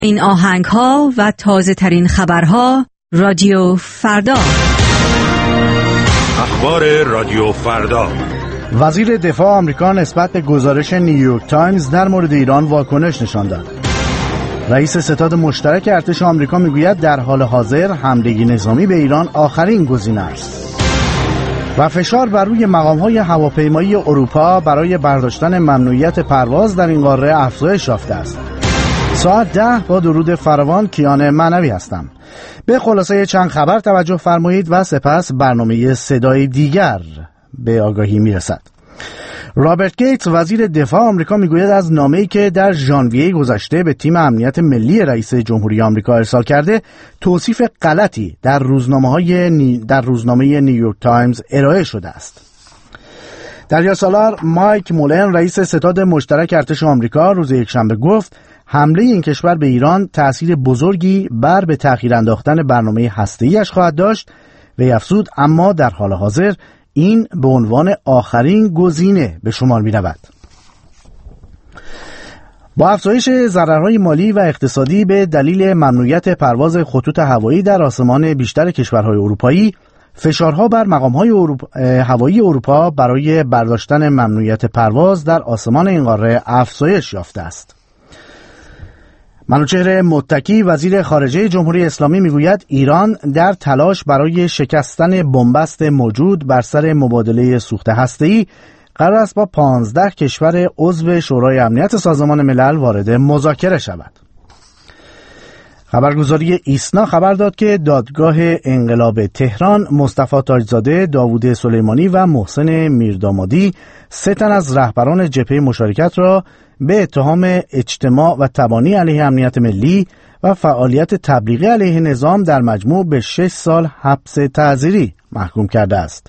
این آهنگ‌ها و تازه ترین خبرها رادیو فردا. اخبار رادیو فردا. وزیر دفاع آمریکا نسبت به گزارش نیویورک تایمز در مورد ایران واکنش نشان داد. رئیس ستاد مشترک ارتش آمریکا میگوید در حال حاضر حمله نظامی به ایران آخرین گزینه است. و فشار بر روی مقام‌های هواپیمایی اروپا برای برداشتن ممنوعیت پرواز در این قاره افزایش یافته است. ساعت 10 با درود فراوان کیان معنوی هستم. به خلاصه چند خبر توجه فرمایید و سپس برنامه صدای دیگر به آگاهی میرسد. رابرت گیتس وزیر دفاع آمریکا میگوید از نامه‌ای که در ژانویه گذشته به تیم امنیت ملی رئیس جمهوری آمریکا ارسال کرده توصیف غلطی در روزنامه نیویورک تایمز ارائه شده است. دریاسالار مایک مولن رئیس ستاد مشترک ارتش آمریکا روز یکشنبه گفت حمله این کشور به ایران تأثیر بزرگی بر به تأخیر انداختن برنامه هسته‌ای‌اش خواهد داشت و افزود اما در حال حاضر این به عنوان آخرین گزینه به شمار می رود. با افزایش ضررهای مالی و اقتصادی به دلیل ممنوعیت پرواز خطوط هوایی در آسمان بیشتر کشورهای اروپایی، فشارها بر مقام‌های هوایی اروپا برای برداشتن ممنوعیت پرواز در آسمان این قاره افزایش یافته است. منوچهر متکی وزیر خارجه جمهوری اسلامی میگوید ایران در تلاش برای شکستن بنبست موجود بر سر مبادله سوخت هسته‌ای قرار است با 15 کشور عضو شورای امنیت سازمان ملل وارد مذاکره شود. خبرگزاری ایسنا خبر داد که دادگاه انقلاب تهران مصطفی تاجزاده، داوود سلیمانی و محسن میردامادی 3 تن از رهبران جبهه مشارکت را به اتهام اجتماع و تبانی علیه امنیت ملی و فعالیت تبلیغی علیه نظام در مجموع به 6 سال حبس تعزیری محکوم کرده است.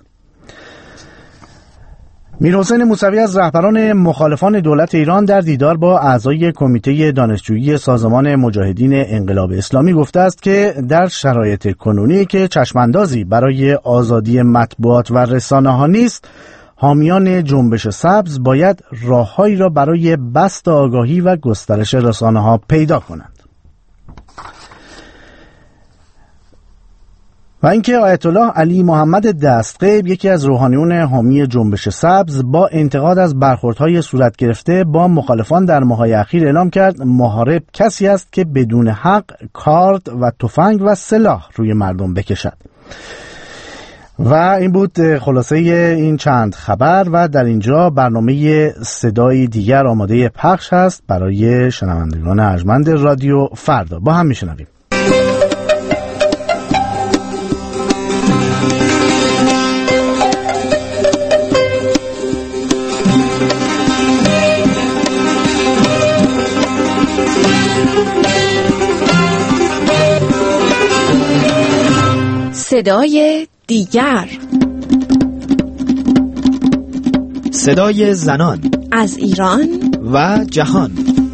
میرحسین موسوی از رهبران مخالفان دولت ایران در دیدار با اعضای کمیته دانشجویی سازمان مجاهدین انقلاب اسلامی گفته است که در شرایط کنونی که چشماندازی برای آزادی مطبوعات و رسانه‌ها نیست، حامیان جنبش سبز باید راههایی را برای بسط آگاهی و گسترش رسانه‌ها پیدا کنند. و اینکه آیت الله علی محمد دستغیب، یکی از روحانیون حامی جنبش سبز، با انتقاد از برخوردهای صورت گرفته با مخالفان در ماه‌های اخیر اعلام کرد محارب کسی است که بدون حق کارد و تفنگ و سلاح روی مردم بکشد. و این بود خلاصه این چند خبر و در اینجا برنامه صدای دیگر آماده پخش هست برای شنوندگان ارجمند رادیو فردا. با هم میشنویم. صدای دیگر، صدای زنان از ایران و جهان.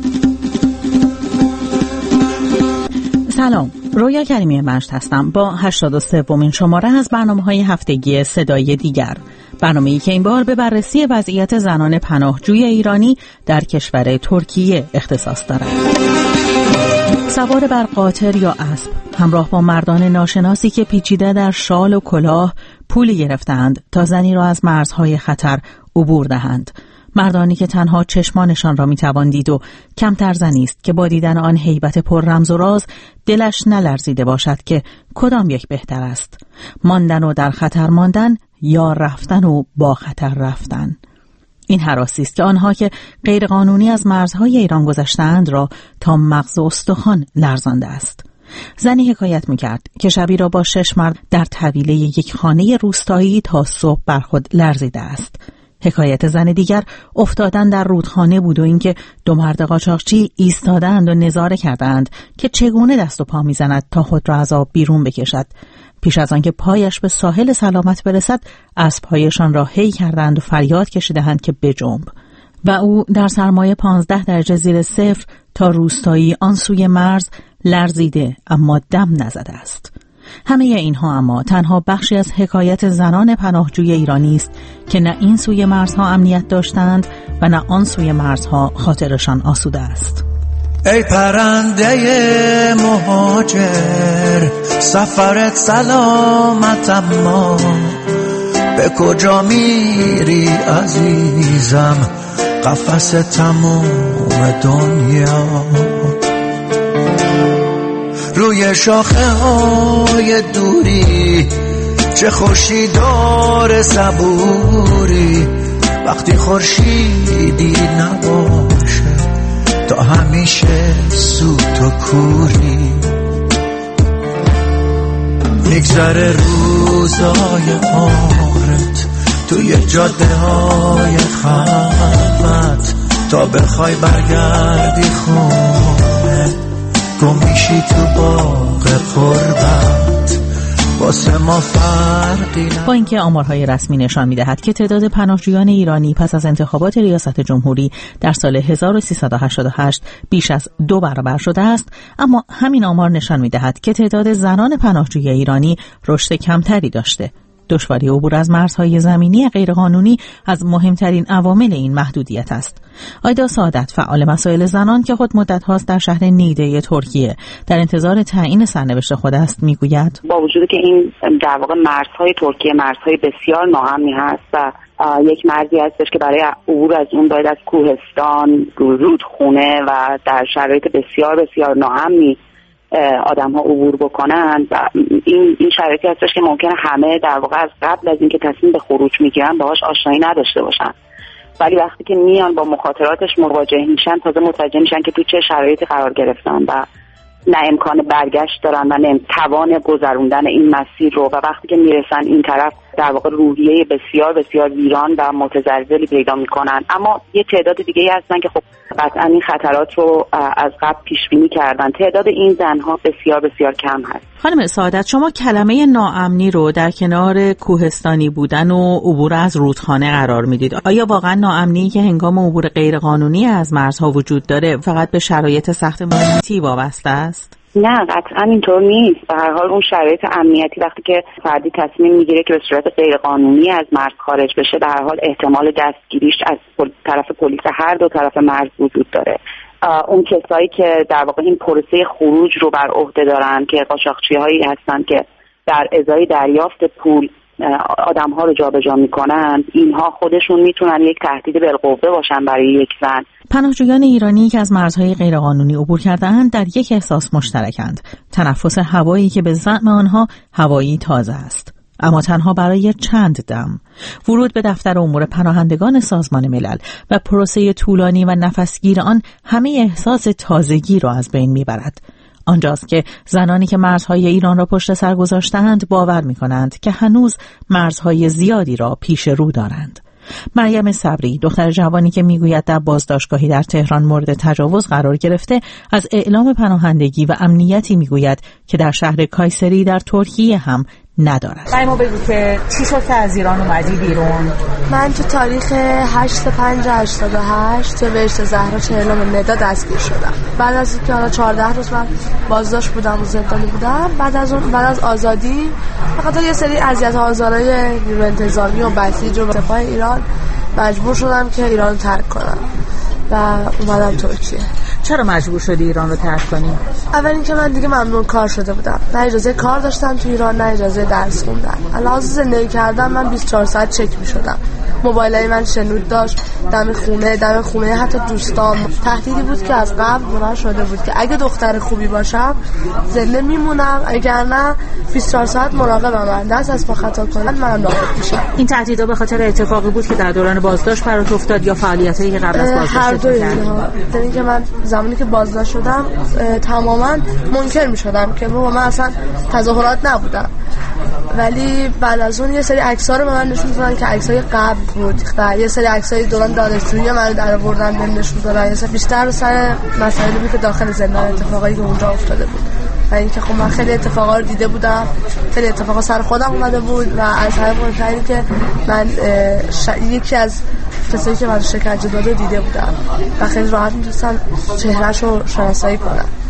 سلام، رویا کریمی مجد هستم با 83مین شماره از برنامه‌های هفتگی صدای دیگر، برنامه‌ای که این بار به بررسی وضعیت زنان پناهجوی ایرانی در کشور ترکیه اختصاص دارد. سوار بر قاطر یا اسب همراه با مردان ناشناسی که پیچیده در شال و کلاه پولی گرفتند تا زنی را از مرزهای خطر عبور دهند. مردانی که تنها چشمانشان را میتوان دید و کمتر زنی است که با دیدن آن هیبت پر رمز و راز دلش نلرزیده باشد که کدام یک بهتر است، ماندن و در خطر ماندن یا رفتن و با خطر رفتن. این هراسی است که آنها که غیرقانونی از مرزهای ایران گذشتند را تا مغز و استخوان لرزانده است. زنی حکایت می‌کرد که شبی را با 6 مرد در طویله یک خانه روستایی تا صبح بر خود لرزیده است. حکایت زن دیگر افتادن در رودخانه بود و اینکه 2 مرد قاچاقچی ایستادند و نظاره کردند که چگونه دست و پا می‌زند تا خود را از آب بیرون بکشد. پیش از آنکه پایش به ساحل سلامت برسد، اسب‌هایشان را هی کردند و فریاد کشیدند که بجنب. و او در سرمایه 15 درجه زیر صفر تا روستایی آن سوی مرز لرزیده اما دم نزده است. همه اینها اما تنها بخشی از حکایت زنان پناهجوی ایرانی است که نه این سوی مرزها امنیت داشتند و نه آن سوی مرزها خاطرشان آسوده است. ای پرنده مهاجر سفرت سلامت، اما به کجا میری عزیزم؟ قفس تموم دنیا روی شاخه های دوری، چه خوشی داره صبوری وقتی خورشیدی نباشه، تا همیشه سوت و کوری. میگذره روزای عمرت توی جاده های خلوت، تا بخوای برگردی خونه گم میشی تو باغ قربت. واسه ما فرقی با اینکه آمارهای رسمی نشان می‌دهد که تعداد پناهجویان ایرانی پس از انتخابات ریاست جمهوری در سال 1388 بیش از 2 برابر شده است، اما همین آمار نشان می‌دهد که تعداد زنان پناهجوی ایرانی رشد کمتری داشته. دشواری عبور از مرزهای زمینی غیرقانونی از مهمترین عوامل این محدودیت است. آیدا سعادت، فعال مسائل زنان که خود مدت هاست در شهر نیده ترکیه در انتظار تعیین سرنوشت خود است، میگوید با وجودی که این در واقع مرزهای ترکیه مرزهای بسیار ناامنی هست و یک مرزی هستش که برای عبور از اون باید از کوهستان، رودخونه و در شرایط بسیار بسیار ناامنی آدم ها عبور بکنن و این شرایطی هستش که ممکنه همه در واقع از قبل از اینکه تصمیم به خروج میگیرن باهاش آشنایی نداشته باشن، ولی وقتی که میان با مخاطراتش مواجه میشن تازه متوجه میشن که تو چه شرایطی قرار گرفتن و نه امکان برگشت دارن و نه توان گذروندن این مسیر رو، و وقتی که میرسن این طرف در واقع روحیه بسیار بسیار ویران و متزلزلی پیدا میکنن. اما یه تعداد دیگه هستن که خب قطعا این خطرات رو از قبل پیش بینی کردن. تعداد این زنها بسیار بسیار کم هست. خانم سعادت، شما کلمه ناامنی رو در کنار کوهستانی بودن و عبور از رودخانه قرار میدید. آیا واقعا ناامنی که هنگام عبور غیرقانونی از مرزها وجود داره فقط به شرایط سخت محیطی وابسته است؟ نه، قطعا اینطور نیست. به هر حال اون شرایط امنیتی وقتی که فردی تصمیم میگیره که به صورت غیرقانونی از مرز خارج بشه، به هر حال احتمال دستگیریش از طرف پلیس هر دو طرف مرز وجود داره. اون کسایی که در واقع این پروسه خروج رو بر عهده دارن که قاچاقچی‌هایی هستن که در ازای دریافت پول آدم‌ها رو جابجا میکنن، اینها خودشون میتونن یک تهدید بالقوه باشن برای یک زن. پناهجویان ایرانی که از مرزهای غیرقانونی عبور کرده‌اند در یک احساس مشترکند: تنفس هوایی که به زعم آنها هوایی تازه است، اما تنها برای چند دم. ورود به دفتر امور پناهندگان سازمان ملل و پروسه طولانی و نفسگیر آن همه احساس تازگی را از بین میبرد. آنجاست که زنانی که مرزهای ایران را پشت سر گذاشته‌اند باور می‌کنند که هنوز مرزهای زیادی را پیش رو دارند. مریم صبری، دختر جوانی که میگوید در بازداشتگاهی در تهران مورد تجاوز قرار گرفته، از اعلام پناهندگی و امنیتی میگوید که در شهر کایسری در ترکیه هم ندارد. ما بگو که چی شد که از ایران اومدی بیرون؟ من تو تاریخ 8/5/88 به بهشت زهرا چهلم ندا دستگیر شدم. بعد از اینکه حالا 14 روز من بازداشت بودم و زندانی بودم، بعد از آزادی بخاطر یه سری اذیت و آزارهای نیروی انتظامی و بسیج و سپاه ایران مجبور شدم که ایران رو ترک کنم و اومدم ترکیه. چرا مجبور شدی ایران رو ترک کنی؟ اول اینکه من دیگه ممنوع کار شده بودم. نه اجازه کار داشتم تو ایران، نه اجازه درس خوندن. علاوه زندگی کردم من 24 ساعت چک می‌شدم. موبایلای من شنود داشت، دم خونه حتی دوستام. تهدیدی بود که از قبل مقرر شده بود که اگه دختر خوبی باشم زنده میمونم، اگر نه 24 ساعت مراقبم، دست از پا خطا کنن منم نابود میشم. این تهدیدها به خاطر اتفاقی بود که در دوران بازداشت برات افتاد یا فعالیتایی که قبل از بازداشت کردی؟ یعنی که من زمانی که بازداشت شدم تماما منکر می‌شدم که من اصلا تظاهرات نبودم، ولی بعد از اون یه سری عکس‌ها رو به من نشون دادن که عکس‌های قبل بود و یه سری عکس‌های دوران دانشجویی من در آوردن بهم نشون دادن. بیشتر سر مسائلی بود که داخل زندان اتفاقایی که اونجا افتاده بود و اینکه خب من خیلی اتفاقا رو دیده بودم، خیلی اتفاقا سر خودم اومده بود و از همه مهم‌تر که من یکی از کسایی که من شکنجه داده دیده بودم و خیلی راحت میتونستم چهره‌شو شناسایی کنم.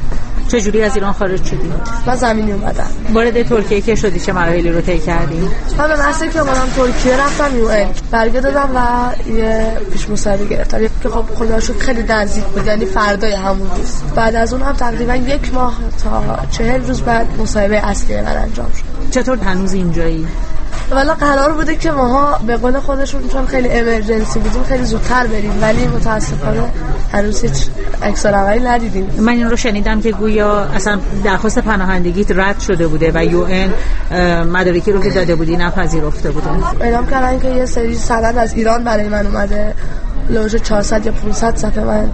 چجوری از ایران خارج شدی؟ من زمینی اومدم. وارد ترکیه که شدی چه مراحلی رو طی کردی؟ من به محض اینکه اومدم ترکیه رفتم UN برگه دادم و یه پیش مصاحبه گرفتم که خب خدا شکر خیلی نزدیک بود، یعنی فردای همون روز. بعد از اون هم تقریبا 1 ماه تا 40 روز بعد مصاحبه اصلی من انجام شد. چطور هنوز اینجایی؟ والا قرار بوده که ماها به قول خودشون چون خیلی امرجنسی بودیم خیلی زودتر بریم، ولی متاسفانه هنوز هیچ عکس‌العملی ندیدیم. من این رو شنیدم که گویا اصلا درخواست پناهندگیت رد شده بوده و UN مدارکی رو که داده بودی نپذیرفته بوده. اعلام کردن که یه سری سند از ایران برای من اومده، لوژ 400 یا 500 صفحه من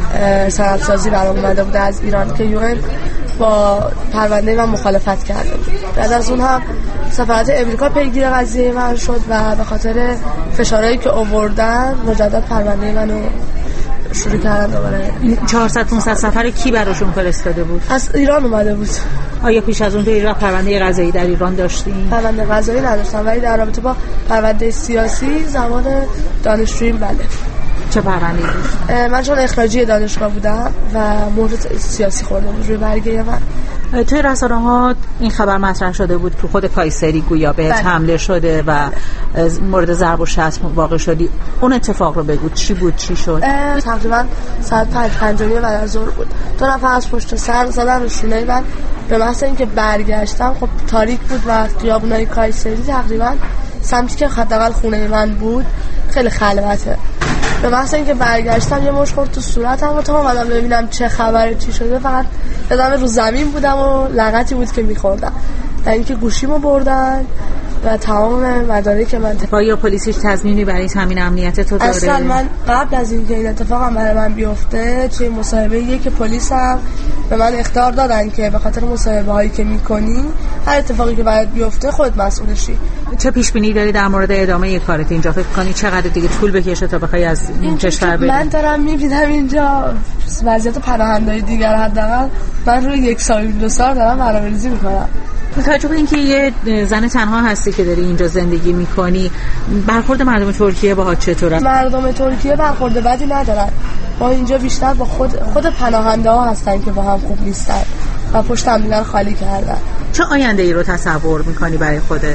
سندسازی برام اومده بوده از ایران که UN با پرونده من مخالفت کرده بود. بعد از اون هم سفارت امریکا پیگیر قضیه من شد و به خاطر فشارهایی که آوردن مجدد پرونده منو شروع کردن دوباره. 400-500 سفر کی براشون فرستاده بود؟ از ایران اومده بود. آیا پیش از اون تو ایران پرونده قضایی در ایران داشتی؟ پرونده قضایی نداشتم، ولی در رابطه با پرونده سیاسی زمان دانشجوییم بله. چه پرونده‌ای بود؟ من چون اخراجی دانشگاه بودم و مهر سیاسی خورده بود روی برگه من. توی رسانه‌ها این خبر مطرح شده بود که خود کایسری گویا بهت حمله شده و مورد ضرب و شتم واقع شدی. اون اتفاق رو بگو، چی بود، چی شد؟ تقریبا ساعت 5:05 بعد از ظهر بود. 2 نفر از پشت سر زدن رو شونه من. به محض اینکه برگشتم خب تاریک بود و خیابونای کایسری تقریبا سمتی که حداقل خونه من بود خیلی خلوته. به محض اینکه برگشتم یه مشت خورد تو صورتم و تا اومدم ببینم چه خبره چی شده فقط یادم رو زمین بودم و لغتی بود که می‌خوردم. در اینکه گوشیمو بردن و تمام مدارک من. یا پلیسیش تضمینی برای تامین امنیت تو داره؟ اصلا من قبل از اینکه این اتفاقم برای من بیفته توی مصاحبه که پلیسم به من اخطار دادن که به خاطر مصاحبه هایی که میکنی هر اتفاقی که برات بیفته خودت مسئولشی. چه پیش بینی داری در مورد ادامه کارت اینجا؟ فکر کنی چقدر دیگه طول بکشه تا بخوای از این کشور بری؟ من دارم میبینم اینجا وضعیت پناهنده‌های دیگر حداقل من روی 1 سال 2 سال دارم برنامه‌ریزی میکنم. با توجه به اینکه یه زن تنها هستی که داری اینجا زندگی میکنی، برخورد مردم ترکیه باهات چطوره؟ مردم ترکیه برخورد بدی ندارن. ما اینجا بیشتر با خود پناهنده ها هستن که با هم خوب نیستن و پشت همدیگر خالی کردن. چه آینده ای رو تصور میکنی برای خودت؟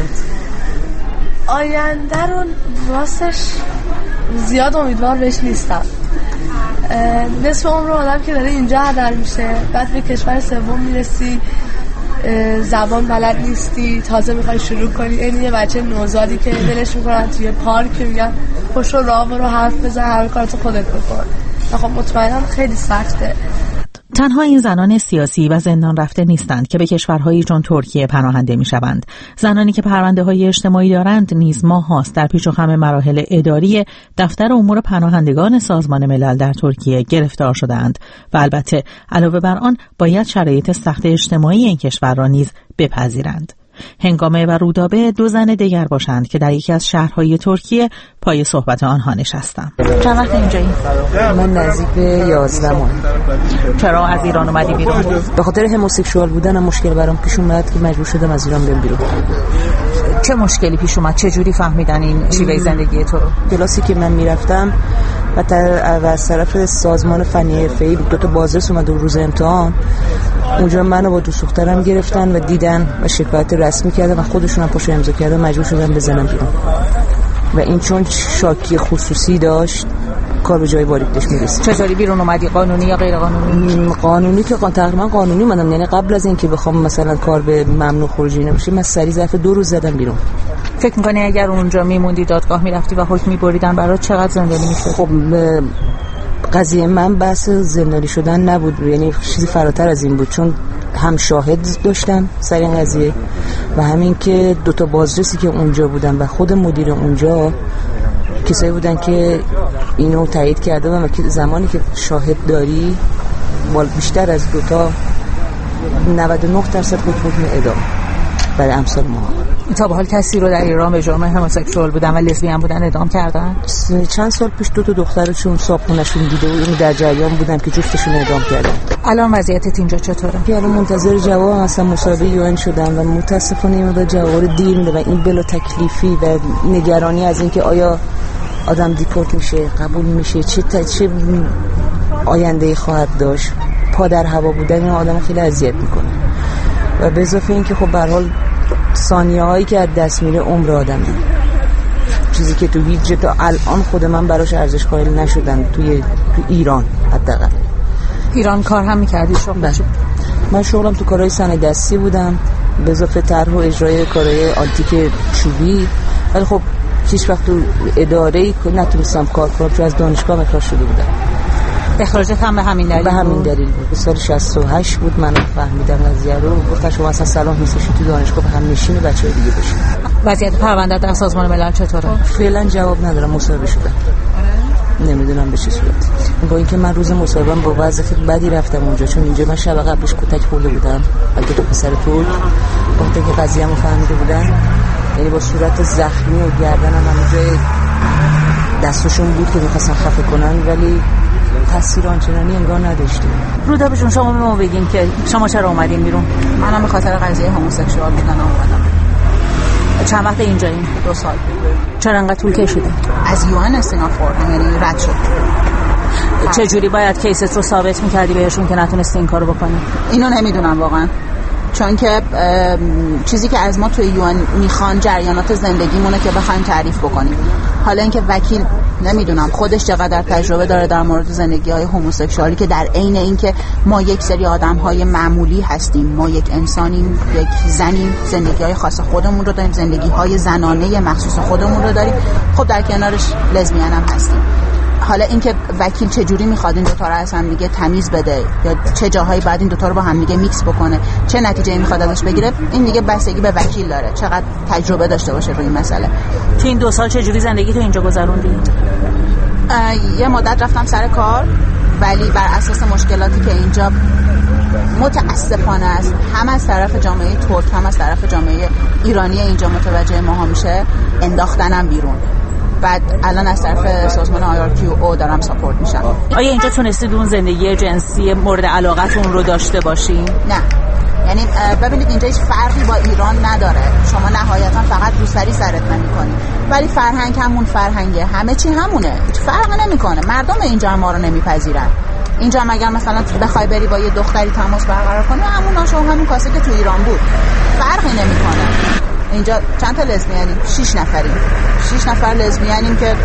آینده رو راستش زیاد امیدوار بهش نیستم. نصف عمر آدم که داره اینجا هدر میشه، بعد به کشور سوم میرسی، زبان بلد نیستی، تازه میخوای شروع کنی. این یه بچه نوزادی که دلش میکنن توی پارک میگن پشت راه برو حرف بزن هر کارتو خودت بکن. خب مطمئنم خیلی سخته. تنها این زنان سیاسی و زندان رفته نیستند که به کشورهایی چون ترکیه پناهنده میشوند. زنانی که پرونده‌های اجتماعی دارند نیز ماه‌هاست در پیچ و خم مراحل اداری دفتر امور پناهندگان سازمان ملل در ترکیه گرفتار شده‌اند و البته علاوه بر آن باید شرایط سخت اجتماعی این کشور را نیز بپذیرند. هنگامه و رودابه 2 زن دیگر باشند که در یکی از شهرهای ترکیه پای صحبت آنها نشستم. چند وقت اینجایی؟ من نزدیک به 11 ماه. چرا از ایران اومدی بیرون؟ به خاطر هموسکسوال بودنم مشکل برام پیش اومد که مجبور شدم از ایران بیام بیرون. چه مشکلی پیش اومد؟ چه جوری فهمیدن این شیوه زندگی تو رو؟ کلاسی که من میرفتم و از طرف سازمان فنی حرفه‌ای 2 تا بازرس اومد روز امتحان. اونجا منو با 2 دخترم گرفتن و دیدن و شکایت رسمی کردن و خودشون هم پاشو امضا کردن، مجبور شدن بزنم بیرون. و این چون شاکی خصوصی داشت کار به جای باریکش میرسید. چطوری بیرون اومدی؟ قانونی یا غیر قانونی؟ قانونی که تقریبا قانونی اومدم، یعنی قبل از اینکه بخوام مثلا کار به ممنوع خروجی نمیشه من سریع ظرف 2 روز زدم بیرون. فکر می‌کنی اگر اونجا میموندی دادگاه میرفتی و حکم می‌بریدن برات چقدر زندانی میشد؟ خب قضیه من بحث زندانی شدن نبود، یعنی چیزی فراتر از این بود، چون هم شاهد داشتم سر این قضیه و همین که 2 تا بازرسی که اونجا بودن و خود مدیر اونجا کسایی بودن که اینو تایید کرده و زمانی که شاهد داری بیشتر از 2 تا 99% حکم اعدام برای امثال ما. تا به حال کسی رو در ایران به جرم هموسکسوال بودن و لزبیان بودن اعدام کردن؟ چند سال پیش 2 تا دخترشون صابخونه‌شون دیده بود، در جریان بودن که جفتشون اعدام کردن. الان وضعیتت اینجا چطوره؟ الان منتظر جواب هستم، مصاحبه UN شدم و متاسفانه این مقدار جواب دیر میده و این بلا تکلیفی و نگرانی از اینکه آیا آدم دیپورت میشه، قبول میشه، چه آینده‌ای خواهد داشت، پا در هوا بودن این آدم خیلی اذیت میکنه و به اضافه این که خب به هر حال ثانیه هایی که از دست میره عمر آدمه، چیزی که تو هیچ جا تا الان خود من براش ارزش قائل نشدم تو ایران. حداقل ایران کار هم میکردی شغل؟ من شغلم تو کارهای صنایع دستی بودم به اضافه طرح و اجرای کارهای آنتیک چوبی، ولی خب هیچ وقت تو اداره‌ای نتونستم کار کنم چون از دانشگاه اخراج شده بودم. اخراجت هم به همین دلیل؟ به همین دلیل بود. به سال 68 بود من فهمیدم قضیه رو، گفتن شما اصلا صلاح نیستش تو دانشگاه به هم نشین بچه‌های دیگه بشین. وضعیت پرونده در سازمان ملل چطوره؟ فعلا جواب ندارم، مصاحبه شدم. نمیدونم به چه صورت. با اینکه من روز مصاحبه‌ام با وضع خیلی بدی رفتم اونجا، چون اینجا من شب قبلش کتک خورده بودم بلکه تو پسر ترک وقتی که قضیه‌مو فهمیده بودن، یعنی با صورت زخمی و گردنم هم جای دستشون بود که می‌خواستن خفه کنن ولی تاثیر آنچنانی انگار نداشتیم. رودابه جون شما به ما بگین که شما چرا اومدین بیرون؟ منم به خاطر قضیه هموسکسوال بودن اومدم. چند وقت اینجا این 2 سال. چرا انقدر طول کشیده؟ از یوان استیناف خوردم، یعنی رد شد. چه جوری باید کیست رو ثابت می‌کردی بهشون که نتونستی این کارو بکنی؟ اینو نمیدونم واقعا، چون که چیزی که از ما توی یوان میخوان جریانات زندگیمونه که بخوایم تعریف بکنیم. حالا اینکه وکیل نمیدونم خودش چقدر تجربه داره در مورد زندگی‌های هموسکسوالی که در عین اینکه ما یک سری آدم‌های معمولی هستیم، ما یک انسانیم، یک زنیم، زندگی‌های خاص خودمون رو داریم، زندگی‌های زنانه مخصوص خودمون رو داریم، خب در کنارش لزبیان هم هستیم. حالا اینکه وکیل چه جوری میخواد این دوتا رو از هم دیگه تمیز بده یا چه جاهایی بعد این دوتا رو با هم دیگه میکس بکنه، چه نتیجه‌ای میخواد ازش بگیره، این دیگه بستگی به وکیل داره چقدر تجربه داشته باشه روی این مسئله. تو این 2 سال چه جوری زندگی تو اینجا گذروندی؟ یه مدت رفتم سر کار، ولی بر اساس مشکلاتی که اینجا متاسفانه است، هم از طرف جامعه ترک هم از طرف جامعه ایرانی اینجا متوجه ما میشه، انداختنم بیرون. بعد الان از طرف سازمان IRQO دارم ساپورت میشم. آیا اینجا تونستید اون زندگی جنسی مورد علاقتون رو داشته باشین؟ نه، یعنی ببینید اینجا هیچ فرقی با ایران نداره، شما نهایتا فقط روسری سرت نمی‌کنی، ولی فرهنگ همون فرهنگه، همه چی همونه، هیچ فرق نمی‌کنه. مردم اینجا ما رو نمیپذیرن. اینجا اگر مثلا بخوای بری با یه دختری تماس برقرار کنی، همون آش و همون کاسه که تو ایران بود، فرقی نمی‌کنه. اینجا چند تا لزبیانیم؟ 6 نفریم. 6 نفر لزبیانیم که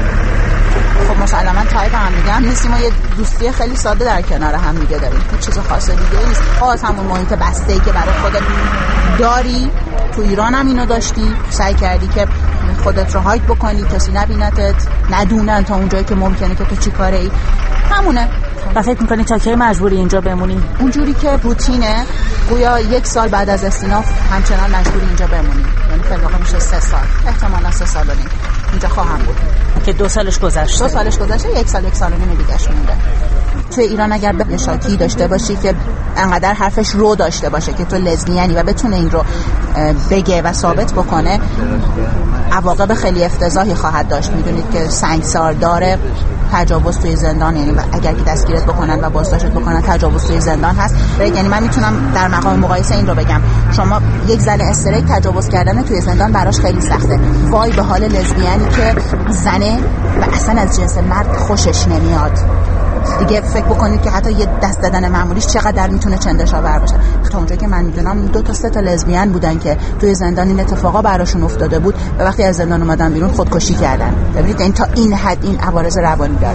خب مسلماً تایپ هم دیگه هم نیستیم و یه دوستی خیلی ساده در کنار هم دیگه داریم، هیچ چیز خاص دیگه نیست. باز همون محیط بسته‌ای که برای خودت داری تو ایران هم اینو داشتی، سعی کردی که خودت رو هایت بکنی، کسی نبینتت، ندونن تا اونجایی که ممکنه که تو چی کاره ای، همونه. و فکر میکنی تا کی مجبوری اینجا بمونی؟ اونجوری که روتینه، گویا 1 سال بعد از استیناف همچنان مجبوری اینجا بمونی، یعنی فعلا میشه 3 سال، احتمالاً 3 سال اینجا خواهم بود که 2 سالش گذشته. 2 سالش گذشته، 1 سال 1 سال و نیم دیگه مونده. توی ایران اگر به شاکی داشته باشی که انقدر حرفش رو داشته باشه که تو لزبیانی و بتونه این رو بگه و ثابت بکنه، عواقب خیلی افتضاحی خواهد داشت. میدونید که سنگسار داره، تجاوز توی زندان، یعنی اگر که دستگیرت بکنن و بازداشتت بکنن تجاوز توی زندان هست. یعنی من میتونم در مقام مقایسه این رو بگم، شما یک زن استریت تجاوز کردن توی زندان براش خیلی سخته، وای به حال لزبیانی که زنه و اصلا از جنس مرد خوشش نمیاد. دیگه فکر بکنید که حتی یه دست دادن معمولیش چقدر میتونه چندشاور باشه. تا اونجایی که من میدونم 2 تا 3 تا لزبیان بودن که توی زندان این اتفاقا براشون افتاده بود و وقتی از زندان اومدن بیرون خودکشی کردن. ببینید این تا این حد این عوارض روانی داره.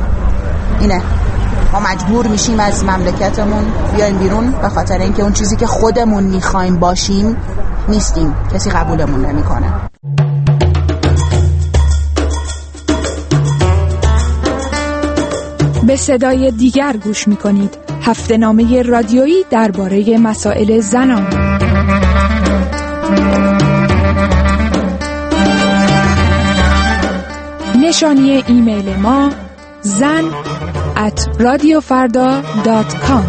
اینه ما مجبور میشیم از مملکتمون بیایم بیرون به خاطر اینکه اون چیزی که خودمون میخوایم باشیم نیستیم، کسی قبولمون نمیکنه. به صدای دیگر گوش می‌کنید. هفته‌نامه رادیویی درباره مسائل زنان. نشانی ایمیل ما zan@radiofarda.com.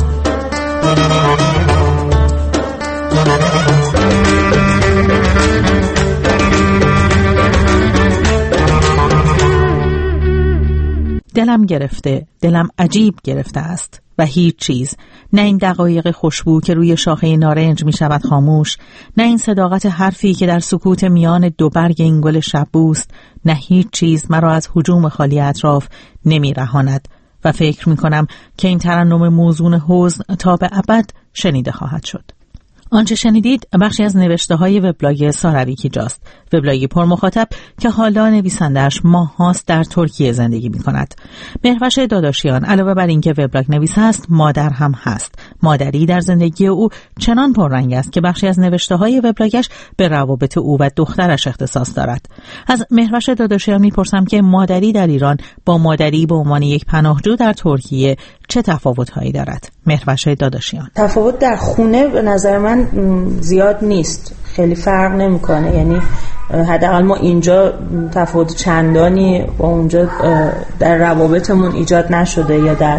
دلم گرفته، دلم عجیب گرفته است و هیچ چیز، نه این دقایق خوشبو که روی شاخه نارنج می شود خاموش، نه این صداقت حرفی که در سکوت میان 2 برگ این گل شبوست، نه هیچ چیز مرا از هجوم خالی اطراف نمی رهاند و فکر می‌کنم که این ترنم موزون حزن تا به ابد شنیده خواهد شد. آنچه شنیدید بخشی از نوشته‌های وبلاگ سارا ویکیجاست، وبلاگی پر مخاطب که حالا نویسنده‌اش ماه‌هاست در ترکیه زندگی می‌کند. مهروش داداشیان علاوه بر اینکه وبلاگ نویس است، مادر هم هست. مادری در زندگی او چنان پررنگ است که بخشی از نوشته‌های وبلاگش به روابط او و دخترش اختصاص دارد. از مهروش داداشیان می‌پرسم که مادری در ایران با مادری به عنوان یک پناهجو در ترکیه چه تفاوت‌هایی دارد؟ مهروش داداشیان: تفاوت در خونه به نظر من زیاد نیست، خیلی فرق نمی‌کنه. یعنی حداقل ما اینجا تفاوت چندانی با اونجا در روابطمون ایجاد نشده، یا در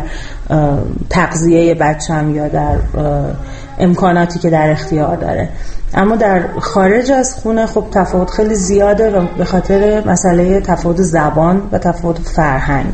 تغذیه بچه‌م یا در امکاناتی که در اختیار داره. اما در خارج از خونه خب تفاوت خیلی زیاده و به خاطر مسئله تفاوت زبان و تفاوت فرهنگ.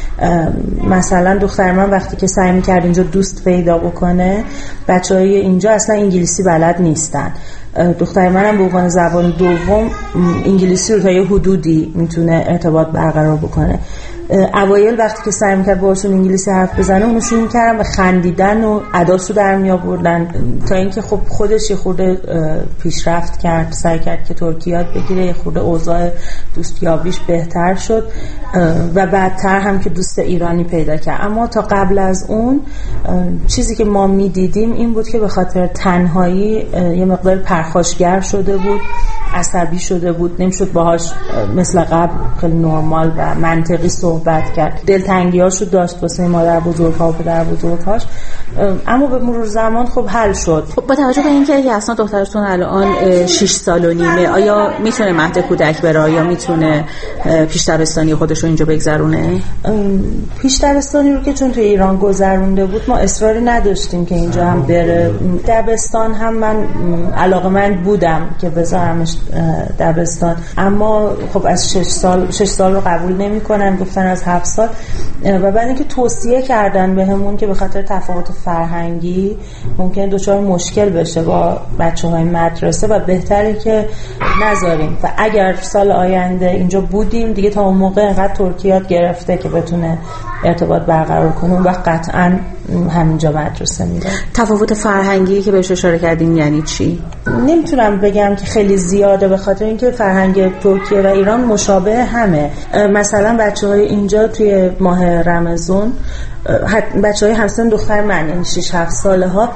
مثلا دختر من وقتی که سعی می‌کرد اینجا دوست پیدا بکنه، بچه‌های اینجا اصلا انگلیسی بلد نیستن. دختر منم به عنوان زبان دوم انگلیسی رو تا یه حدودی میتونه ارتباط برقرار بکنه. اوایل وقتی که سعی می‌کرد باهاشون انگلیسی حرف بزنه، اونو شروع می‌کردن به خندیدن و اداشو در میآوردن، تا اینکه خب خودش یه خورده پیشرفت کرد، سعی کرد که ترکی یاد بگیره، یه خورده اوضاع دوستیابیش بهتر شد و بعدتر هم که دوست ایرانی پیدا کرد. اما تا قبل از اون چیزی که ما می‌دیدیم این بود که به خاطر تنهایی یه مقدار پرخاشگر شده بود، عصبی شده بود، نمیشد باهاش مثل قبل خیلی نرمال و منطقی صحبت کرد. دلتنگیاشو داشت واسه مادر بزرگ‌ها و پدر بزرگ‌هاش، اما به مرور زمان خب حل شد. با توجه به اینکه یسنا دخترتون الان 6 سال و نیمه، آیا میتونه مهد کودک بره یا میتونه پیش دبستانی خودش رو اینجا بگذرونه؟ پیش دبستانی رو که چون توی ایران گذرونده بود ما اصراری نداشتیم که اینجا هم بره. دبستان هم من علاقه‌مند بودم که بذارمش دبستان، اما خب از 6 سال رو قبول نمی‌کنن، گفتن از 7 سال. و بعد اینکه توصیه کردن بهمون که به خاطر تفاوت فرهنگی ممکنه دچار مشکل بشه با بچه‌های مدرسه و بهتره که نذاریم، و اگر سال آینده اینجا بودیم دیگه تا اون موقع انقدر ترکی یاد گرفته که بتونه ارتباط برقرار کنه و قطعاً همینجا مدرسه میره. تفاوت فرهنگی که بهش اشاره کردیم یعنی چی؟ نمیتونم بگم که خیلی زیاده، به خاطر اینکه فرهنگ ترکیه و ایران مشابه همه. مثلا بچه‌های اینجا توی ماه رمضان، بچه‌های همسن دختر من یعنی 6-7 ساله ها،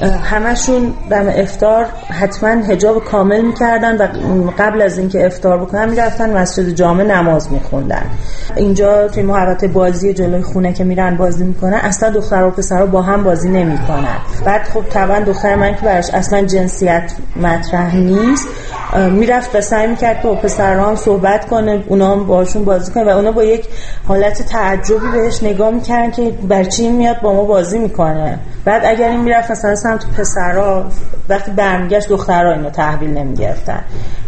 همشون دم افطار حتما حجاب کامل میکردن و قبل از اینکه افطار بکنن میرفتن مسجد جامع نماز میخوندن. اینجا توی محوطه بازی جلوی خونه که میرن بازی میکنن، اصلا دختر و پسر با هم بازی نمیکنن. بعد خب طبعا دختر من که براش اصلا جنسیت مطرح نیست، میرفت و سعی میکرد که با پسرها هم صحبت کنه، اونا هم باشون بازی کنه و اونا با یک حالت تعجبی بهش نگاه میکردن که برچی میاد با ما بازی میکنه. بعد اگر این میرفت مثلا سمت پسرها، وقتی برمیگشت دخترها اینو تحویل نمیگرفتن.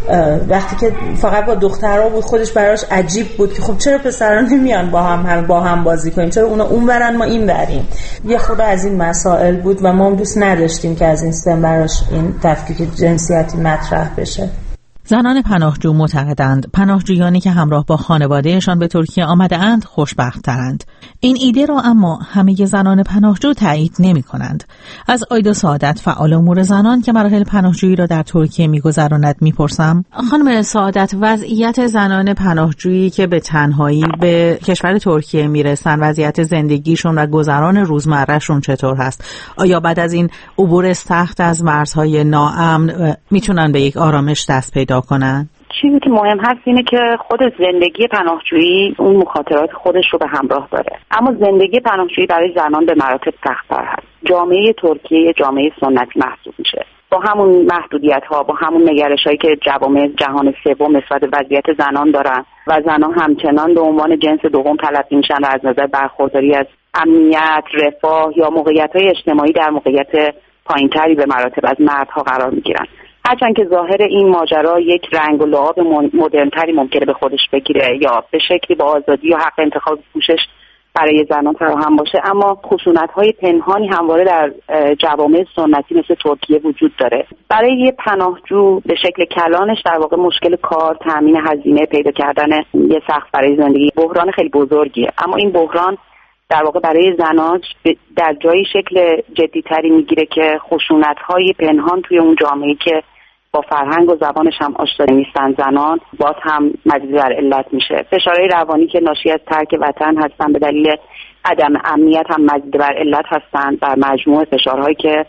وقتی که فقط با دخترها بود خودش براش عجیب بود که خب چرا پسرها نمیان با هم بازی کنیم، چرا اونا اون برن ما این بریم. یه خورده از این مسائل بود و ما هم دوست نداشتیم که از این سن براش این تفکیک جنسیتی مطرح بشه. زنان پناهجو معتقدند پناهجویانی که همراه با خانوادهشان به ترکیه آمده‌اند خوشبخت‌ترند. این ایده را اما همه زنان پناهجو تایید نمی‌کنند. از آیدا سعادت، فعال امور زنان که مراحل پناهجویی را در ترکیه می‌گذراند می‌پرسم: خانم سعادت، وضعیت زنان پناهجویی که به تنهایی به کشور ترکیه میرسن، وضعیت زندگیشون و گذران روزمرهشون چطور هست؟ آیا بعد از این عبور سخت از مرزهای ناامن میتونن به یک آرامش دست پیدا کنن؟ چیزی که مهم هست اینه که خود زندگی پناهجویی اون مخاطرات خودش رو به همراه داره، اما زندگی پناهجویی برای زنان به مراتب سخت‌تر هست. جامعه ترکیه جامعه سنتی محسوب میشه، با همون محدودیت‌ها، با همون نگرش‌هایی که جوامع جهان سوم نسبت به وضعیت زنان دارن و زنان همچنان به عنوان جنس دوم تلقی میشن و از نظر برخورداری از امنیت، رفاه یا موقعیت‌های اجتماعی در موقعیت پایین‌تری به مراتب از مردها قرار میگیرن. هرچند که ظاهر این ماجرا یک رنگ و لعاب مدرن‌تری ممکنه به خودش بگیره یا به شکلی با آزادی و حق انتخاب پوشش برای زنان فراهم باشه، اما خشونت‌های پنهانی همواره در جوامع سنتی مثل ترکیه وجود داره. برای یه پناهجو به شکل کلانش در واقع مشکل کار، تامین هزینه، پیدا کردن یه سقف برای زندگی بحران خیلی بزرگیه، اما این بحران در واقع برای زنان در جایی شکل جدی‌تری میگیره که خشونت‌های پنهان توی اون جامعه‌ای که با فرهنگ و زبانش هم آشنا نیستن زنان باز هم مزید بر علت میشه. فشارهای روانی که ناشی از ترک وطن هستن به دلیل عدم امنیت هم مزید بر علت هستن بر مجموع فشارهایی که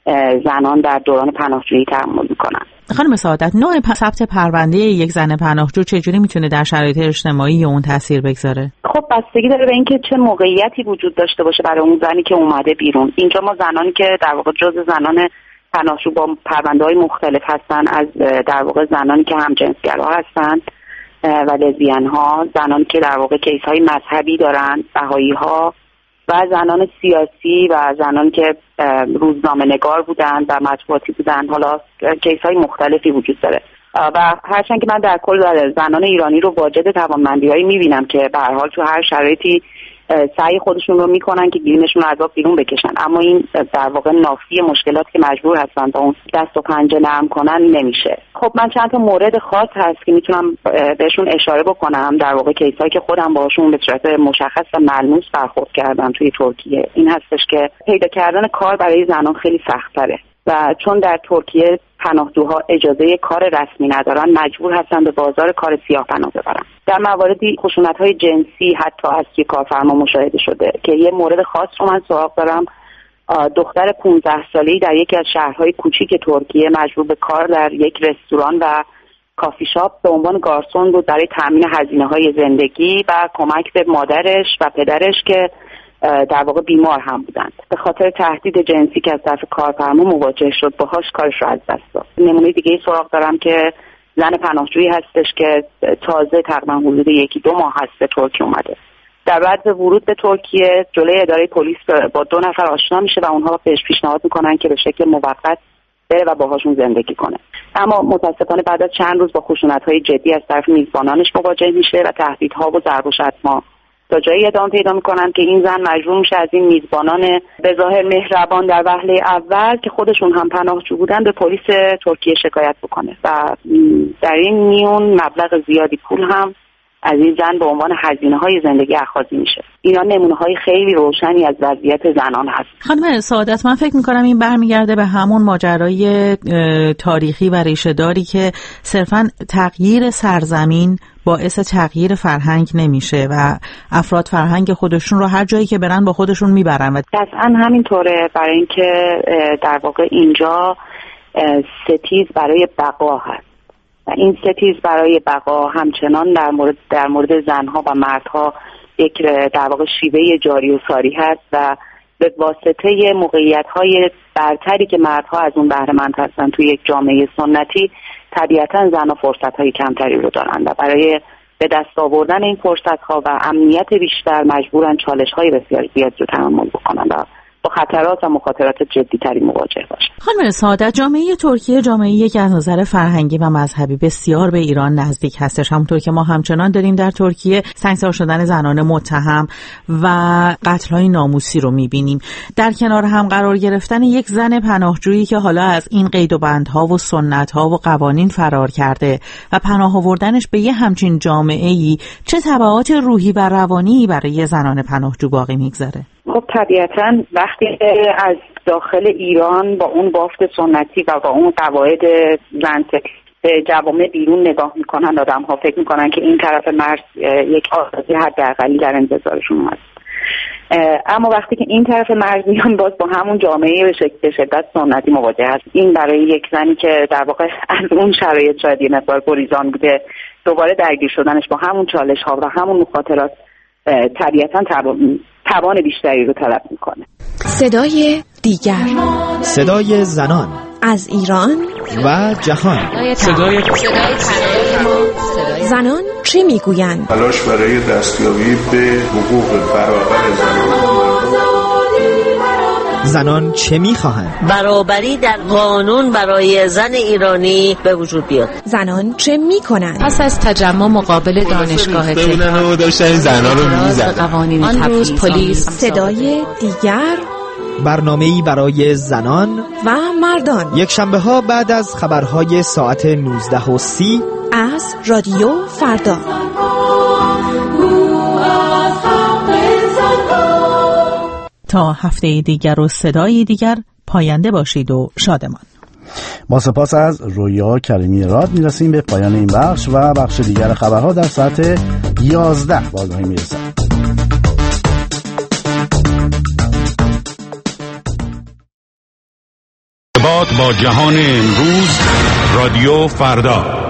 زنان در دوران پناهجویی تحمل میکنن. خانم سعادت، نوع ثبت پرونده یک زن پناهجو چجوری میتونه در شرایط اجتماعی اون تاثیر بگذاره؟ خب بستگی داره به اینکه چه موقعیتی وجود داشته باشه برای اون زنی که اومده بیرون. اینجا ما زنانی که در واقع جزء زنان پناهجو با پرونده‌های مختلف هستن، از در واقع زنانی که همجنسگرا هستن و لزبیان ها، زنانی که در واقع کیس‌های مذهبی دارن، بهایی‌ها، و زنان سیاسی و زنانی که روزنامه‌نگار بودن و مطبوعاتی بودن. حالا کیس‌های مختلفی وجود داره و هرچند که من در کل زنان ایرانی رو واجد توانمندی‌هایی می‌بینم که به هر حال تو هر شرایطی سعی خودشون رو میکنن که گیرینشون رو از آب بیرون بکشن، اما این در واقع نافی مشکلاتی که مجبور هستن با اون دست و پنجه نرم کنن نمیشه. خب من چند تا مورد خاص هست که میتونم بهشون اشاره بکنم، در واقع کیسایی که خودم باهاشون به صورت مشخص و ملموس برخورد کردم توی ترکیه. این هستش که پیدا کردن کار برای زنان خیلی سخت‌تره و چون در ترکیه پناهجوها اجازه کار رسمی ندارن مجبور هستن به بازار کار سیاه پناه ببرن. در مواردی خشونت‌های جنسی حتی از یک کارفرما مشاهده شده که یه مورد خاص رو من سراغ دارم. دختر 15 ساله‌ای در یکی از شهرهای کوچیک ترکیه مجبور به کار در یک رستوران و کافی شاپ به عنوان گارسون بود برای تامین هزینه‌های زندگی و کمک به مادرش و پدرش که در واقع بیمار هم بودند. به خاطر تهدید جنسی که از طرف کارفرما مواجه شد باهاش کارش رو از دست داد. نمونه دیگه سراغ دارم که زن پناهجویی هستش که تازه تقریبا حدود 1-2 ماه هست به ترکیه اومده. در بعد ورود به ترکیه جلوی اداره پلیس با 2 نفر آشنا میشه و اونها بهش پیشنهاد میکنن که به شکل موقت بره و باهاشون زندگی کنه. اما متاسفانه بعد از چند روز با خشونت‌های جدی از طرف میزبانانش مواجه میشه و تهدیدها و ضرب و شتم‌ها تا جایی ادامه پیدا میکنن که این زن مجبور میشه از این میزبانان به ظاهر مهربان در وهله اول که خودشون هم پناهجو بودن به پلیس ترکیه شکایت بکنه و در این میون مبلغ زیادی پول هم از این زن به عنوان هزینه‌های زندگی اخاذی میشه. اینا نمونه‌های خیلی روشنی از وضعیت زنان هست. خانم سعادت، من فکر می‌کنم این برمیگرده به همون ماجرای تاریخی و ریشه‌داری که صرفاً تغییر سرزمین باعث تغییر فرهنگ نمیشه و افراد فرهنگ خودشون رو هر جایی که برن با خودشون میبرن. قطعاً همینطوره، برای اینکه در واقع اینجا ستیز برای بقا هست و این ستیز برای بقا همچنان در مورد زنها و مردها یک در واقع شیوه جاری و ساری هست و به واسطه موقعیت‌های برتری که مردها از اون بهره مند هستن توی یک جامعه سنتی طبیعتاً زنها فرصت‌های کمتری رو دارن و برای به دست آوردن این فرصت‌ها و امنیت بیشتر مجبورن چالش‌های بسیار زیادی رو تحمل بکنن و با خطرات و مخاطرات جدی‌تری مواجه باشن. خانم سعادت، جامعه ترکیه جامعه‌ای که از نظر فرهنگی و مذهبی بسیار به ایران نزدیک هستش، همونطور که ما همچنان داریم در ترکیه سنگسار شدن زنان متهم و قتل‌های ناموسی رو می‌بینیم. در کنار هم قرار گرفتن یک زن پناهجویی که حالا از این قید و بندها و سنت‌ها و قوانین فرار کرده و پناه آوردنش به یه همچین جامعه‌ای چه تبعات روحی و روانی برای زنان پناهجو باقی می‌گذاره؟ خب طبیعتاً وقتی از داخل ایران با اون بافت سنتی و با اون قواعد زن به جوامع بیرون نگاه میکنن، آدم ها فکر میکنن که این طرف مرز یک آزادی حداقلی در انتظارشون هست. اما وقتی که این طرف مرز میان باز با همون جامعه به شدت سنتی مواجه هست. این برای یک زنی که در واقع از اون شرایط شاید یه مقدار گریزان بوده، دوباره درگیر شدنش با همون چالش ها و همون مخاطرات طبیعتاً توان بیشتری رو طلب میکنه. صدای دیگر، صدای زنان از ایران و جهان. صدای زنان چه میگویند؟ تلاش برای دستیابی به حقوق برابر زنان چه میخواهند؟ برابری در قانون برای زن ایرانی به وجود بیاد. زنان چه میکنند؟ پس از تجمع مقابل دانشگاه تهران داشتن زنان رو میزدن. آن روز پلیس. صدای دیگر، برنامه‌ای برای زنان و مردان، یک شنبه ها بعد از خبرهای ساعت 19:30 از رادیو فردا. تا هفته دیگر و صدای دیگر، پاینده باشید و شادمان. با سپاس از رویا کریمی راد میرسیم به پایان این بخش و بخش دیگر خبرها در ساعت 11 بازنهایی میرسد. با جهان امروز، رادیو فردا.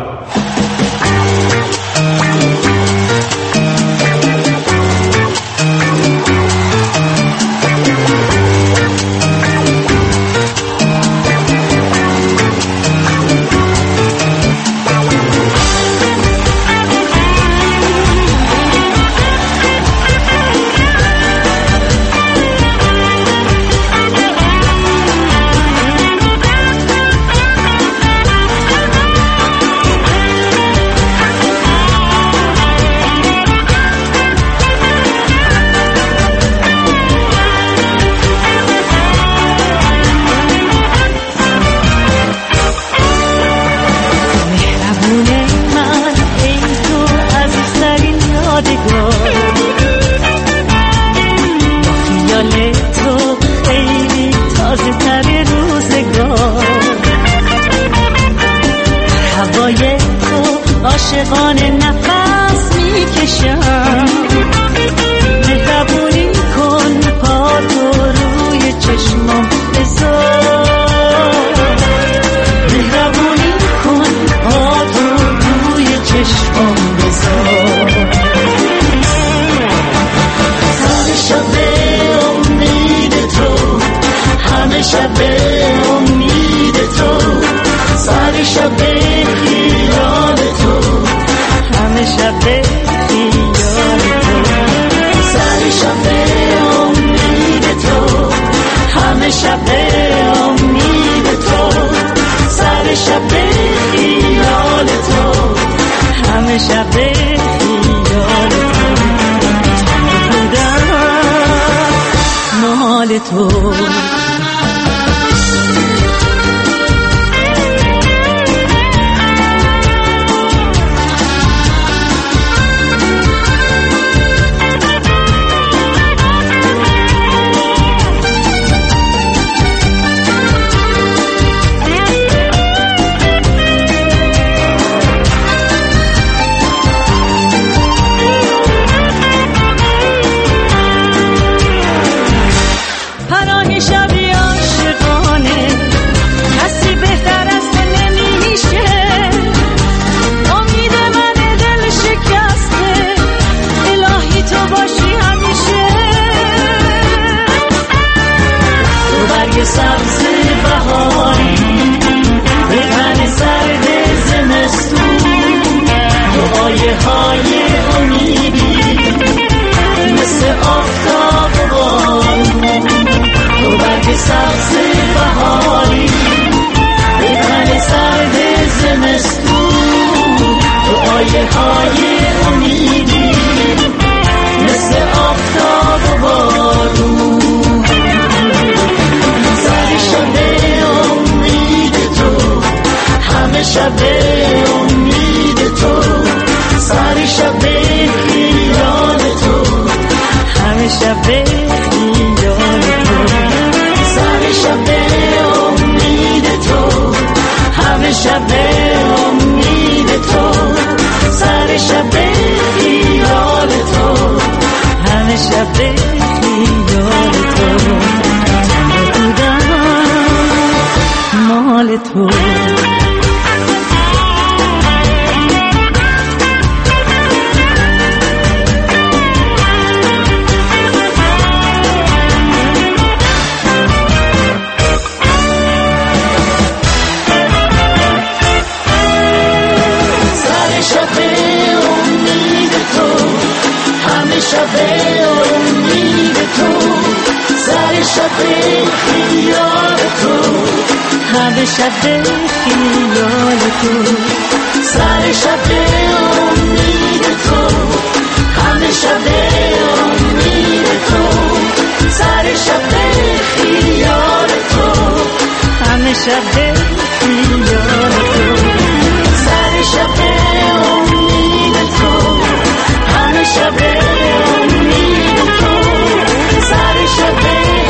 شب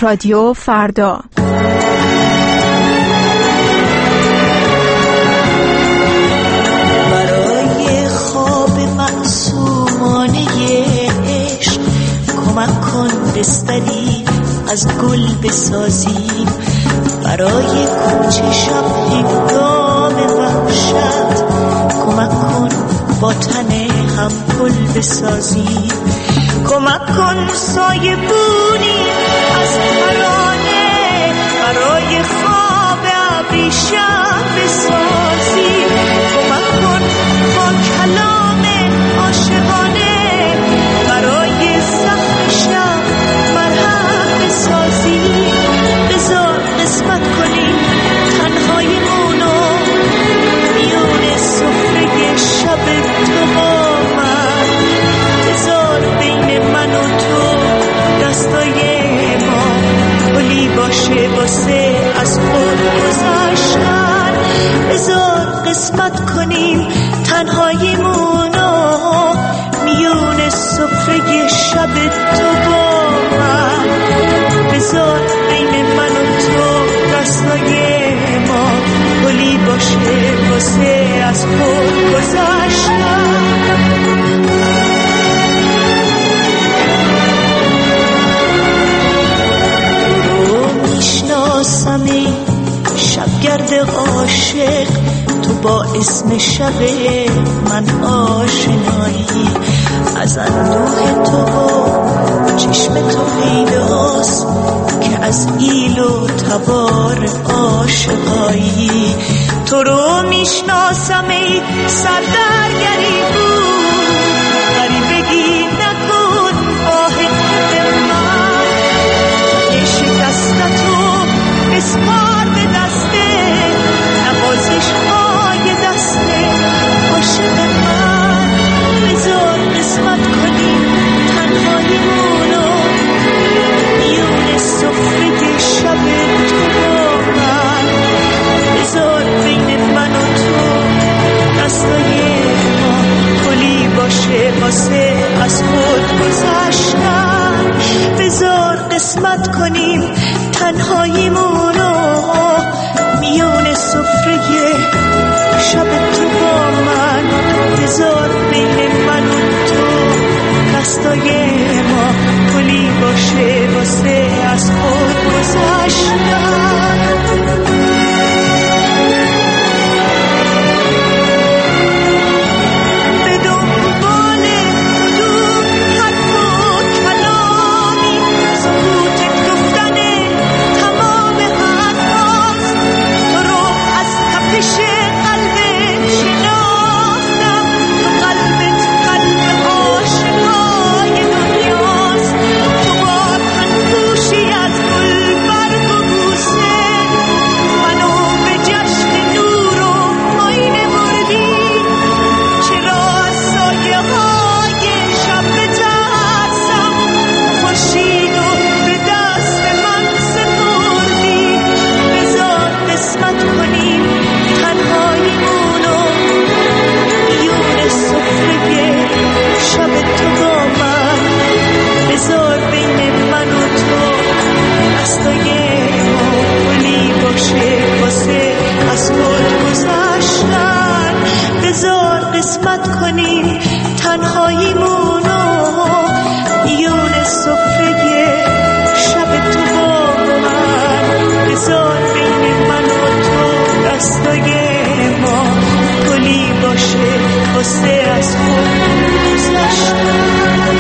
رادیو فردا. برای خواب معصومانه عشق کمک کن بستری از گل بسازیم، برای کوچه شب هنگام وحشت کمک کن با تن هم گل بسازیم، کمک کن سایه بونی از ترانه برای خواب ابریشم بسازیم، کمک کن با کلام عاشقانه برای زخم شب مرهم بسازیم، بذار قسمت کنیم تنهاییمونو میون سفره شب تو با من، بذار بین من و تو دستای ما پلی باشه واسه از خود گذشتن، بذار قسمت کنیم تنهاییمونو میون سفره شب تو با من، بذار بین من و تو دستای ما پلی باشه واسه از خود گذشتن. میشناسمی شبگرد عاشق، تو با اسم شب من آشنایی، از اندوه تو و چشم تو پیداست که از ایل و تبار عاشقایی، تو رو میشناسم ای سردرگری بود، غریبگی نکن آه دل من، شکستتو بسپار به دسته نوازش های دسته عاشق من، بذار قسمت کنیم تنهاییمونو میون سفره شب تو با من، بذار بین من و تو دستای ما پلی باشه واسه از خود گذشتن، بذار قسمت کنیم تنهاییمونو میون سفره شب تو با من، بذار بین من و تو دستای ما پلی باشه واسه از خود گذشتن. قسمت کنیم تنهاییمونو میون سفره شب تو با من، بذار بین من و تو دستای ما پلی باشه واسه از خود گذشتن.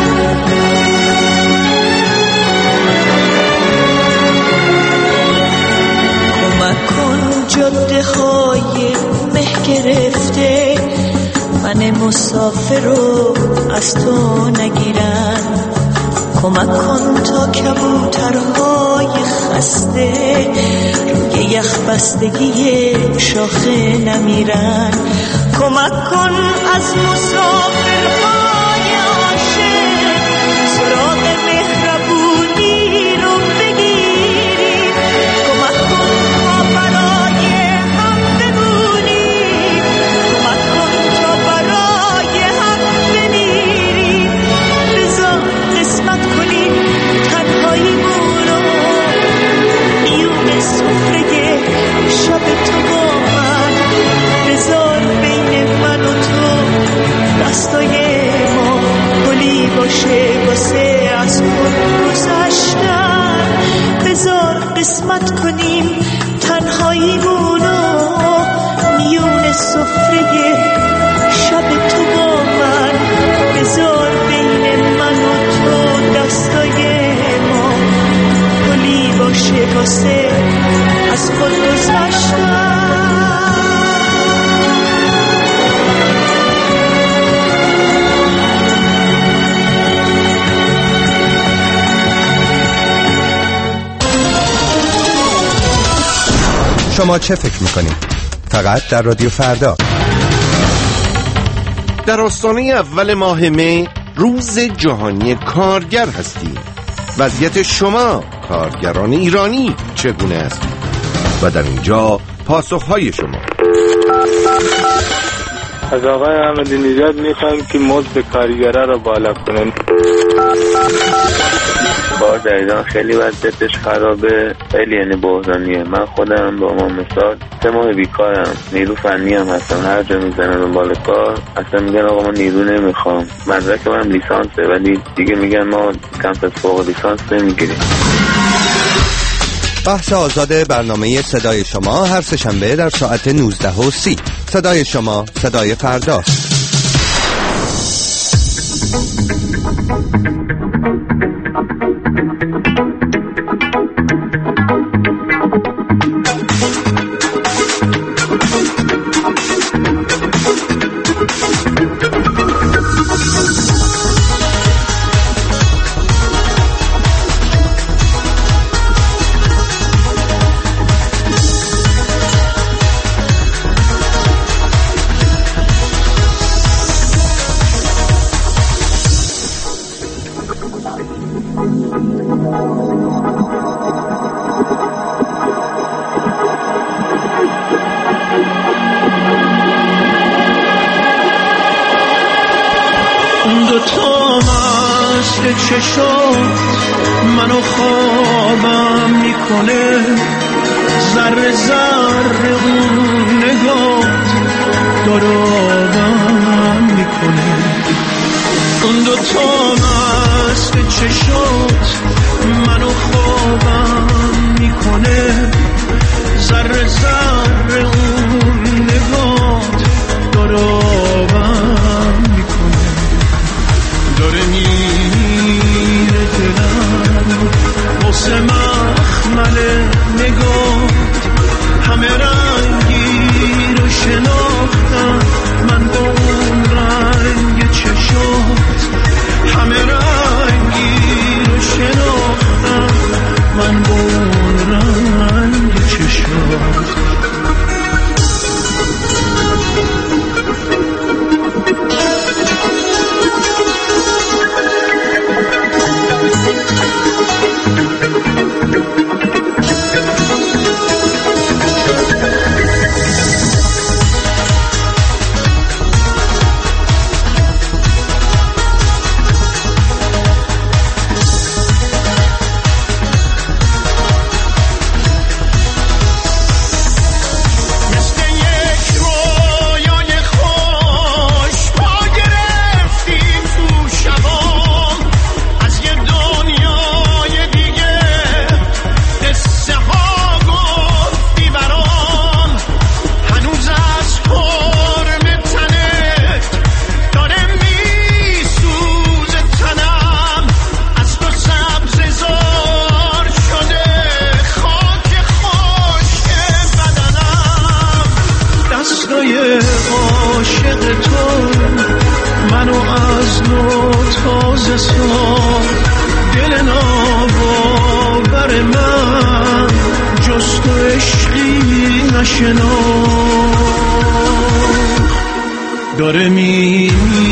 کمک کن جاده های مه گرفته من مسافر رو از تو نگیرن، کمک کن تا کبوترهای خسته روی یخ بستگی شاخه نمیرن، کمک کن از مسافرهای عاشق سراغ مهربونی رو بگیریم، کمک کن تا برای هم بمونیم، کمک کن تا برای هم بمیریم، بذار قسمت کنیم تنهاییمون رو خلاصه از خود گذشتم. شما چه فکر میکنید؟ فقط در رادیو فردا. در آستانه اول ماه می روز جهانی کارگر هستیم. وضعیت شما کارگران ایرانی چگونه است؟ و در اینجا پاسخهای شما. از آقای احمدی نژاد میخوایم که مزد کارگرها رو بالا کنن. کار در ایران خیلی وضعیتش خرابه، خیلی یعنی بحرانیه. من خودم به عنوان مثال 3 ماه بیکارم، نیرو فنی هم هستم، هر جا میزنم دنبال کار اصلا میگن آقا ما نیرو نمیخوام. مدرک من لیسانسه ولی دیگه میگن ما کمپ از فوق لیسانس نمیگیریم. بحث آزاد برنامه صدای شما هر سه‌شنبه در ساعت 19:30. صدای شما، صدای فردا. چشات منو خوابم میکنه، ذره ذره اون نگات دارابم میکنه. اون دوتا مست چشات منو خوابم میکنه، ذره ذره اون نگات دارابم میکنه. داره میره دلم واسه مخمل نگات، همه رنگی رو شناختم من با اون رنگ چشات، همه رنگی رو شناختم من با اون رنگ چشات. داره میره